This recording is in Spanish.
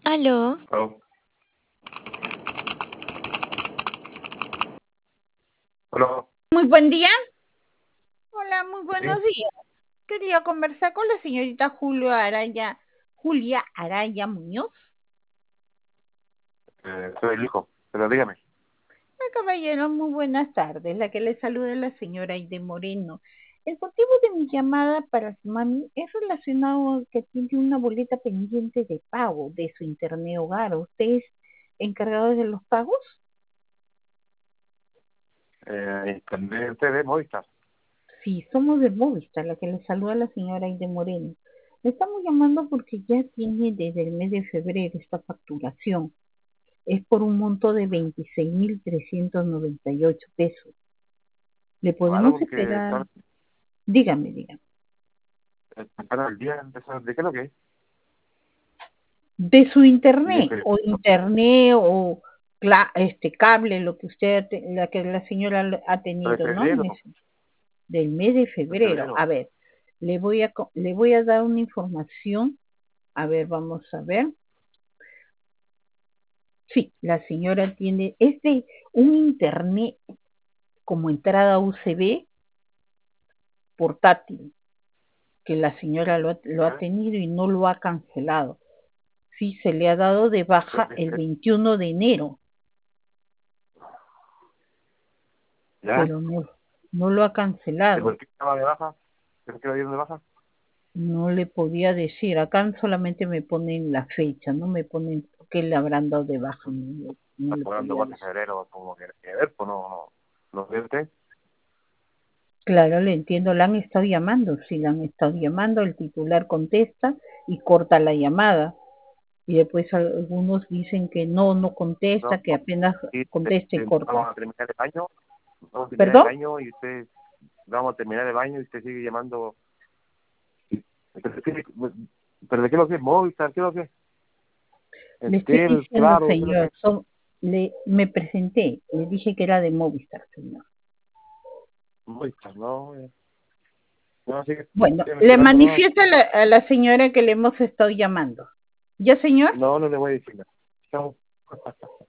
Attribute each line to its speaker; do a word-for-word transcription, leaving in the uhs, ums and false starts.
Speaker 1: Aló.
Speaker 2: Aló. Aló.
Speaker 3: Muy buen día. Hola, muy
Speaker 2: Sí,
Speaker 3: buenos días. Quería conversar con la señorita Julio Araya, Julia Araya Muñoz.
Speaker 2: eh, soy el hijo, pero dígame.
Speaker 3: Ah, caballero, muy buenas tardes. La que le saluda es la señora Aide Moreno. El motivo de mi llamada para su mami es relacionado a que tiene una boleta pendiente de pago de su internet hogar. ¿Usted es encargado de los pagos?
Speaker 2: Eh, Internet T V Movistar.
Speaker 3: Sí, somos de Movistar, la que le saluda la señora Aide Moreno. Le estamos llamando porque ya tiene desde el mes de febrero esta facturación. Es por un monto de veintiséis mil trescientos noventa y ocho pesos. ¿Le
Speaker 2: Claro,
Speaker 3: podemos
Speaker 2: porque
Speaker 3: esperar?
Speaker 2: están
Speaker 3: Dígame, dígame.
Speaker 2: están al día empezar. ¿De qué es lo que es?
Speaker 3: De su
Speaker 2: Y
Speaker 3: internet,
Speaker 2: que-
Speaker 3: o internet, o cla- este cable, lo que usted, ha te- la que la señora ha
Speaker 2: de
Speaker 3: tenido, ¿no?
Speaker 2: febrero,
Speaker 3: En ese- del mes de
Speaker 2: de
Speaker 3: febrero.
Speaker 2: febrero.
Speaker 3: A ver, le voy a, co- le voy a dar una información. A ver, vamos a ver. Sí, la señora tiene, es de un internet como entrada U S B portátil, que la señora lo, ha- lo ha
Speaker 2: Ya,
Speaker 3: tenido y no lo ha cancelado. Sí, se le ha dado de baja el
Speaker 2: ya,
Speaker 3: veintiuno de enero,
Speaker 2: ya.
Speaker 3: pero no, no lo ha
Speaker 2: ¿Y por
Speaker 3: cancelado.
Speaker 2: qué estaba de baja? ¿Por qué lo dieron de baja?
Speaker 3: No le podía decir, acá solamente me ponen la fecha, no me ponen qué le habrán dado de baja, no, le- no
Speaker 2: Está
Speaker 3: le
Speaker 2: cobrando
Speaker 3: podía
Speaker 2: más de
Speaker 3: decir.
Speaker 2: febrero, como que que ver, pues no, no, no ve usted.
Speaker 3: Claro, le entiendo, la han estado llamando, sí, la han estado llamando, el titular contesta y corta la llamada. Y después algunos dicen que no, no
Speaker 2: No,
Speaker 3: contesta, que
Speaker 2: no.
Speaker 3: apenas
Speaker 2: Y, eh,
Speaker 3: contesta y
Speaker 2: eh, vamos
Speaker 3: corta.
Speaker 2: a terminar el año, vamos a terminar el
Speaker 3: ¿Perdón?
Speaker 2: año y usted, vamos a terminar el año y usted sigue llamando. Pero, ¿qué- pero ¿de qué es lo que es Movistar? ¿Qué es lo que es?
Speaker 3: Le estoy
Speaker 2: Entel,
Speaker 3: diciendo,
Speaker 2: claro, ¿qué es lo que
Speaker 3: señor,
Speaker 2: es?
Speaker 3: son, le, me presenté, le dije que era de Movistar, señor.
Speaker 2: Movistar, no. eh. No, sigue,
Speaker 3: Bueno,
Speaker 2: sigue
Speaker 3: le
Speaker 2: esperando, no.
Speaker 3: manifiesto a la, a la señora que le hemos estado llamando. ¿Ya, señor?
Speaker 2: No, no le voy a decir nada. Chao.